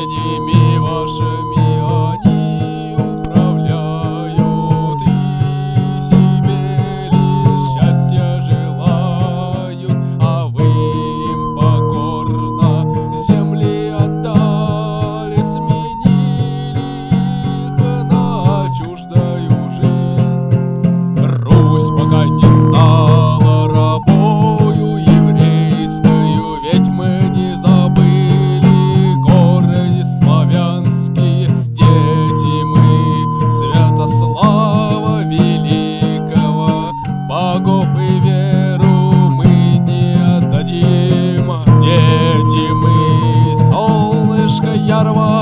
владениями вашими они управляют и себе лишь счастья желают, а вы им покорно земли отдали, сменили их на чуждую жизнь. Русь пока не стала рабою еврейскою, ведь мы не забыли корни славянские, дети мы Святослава Великого, богов и веру мы не отдадим. Дети мы солнышко яркого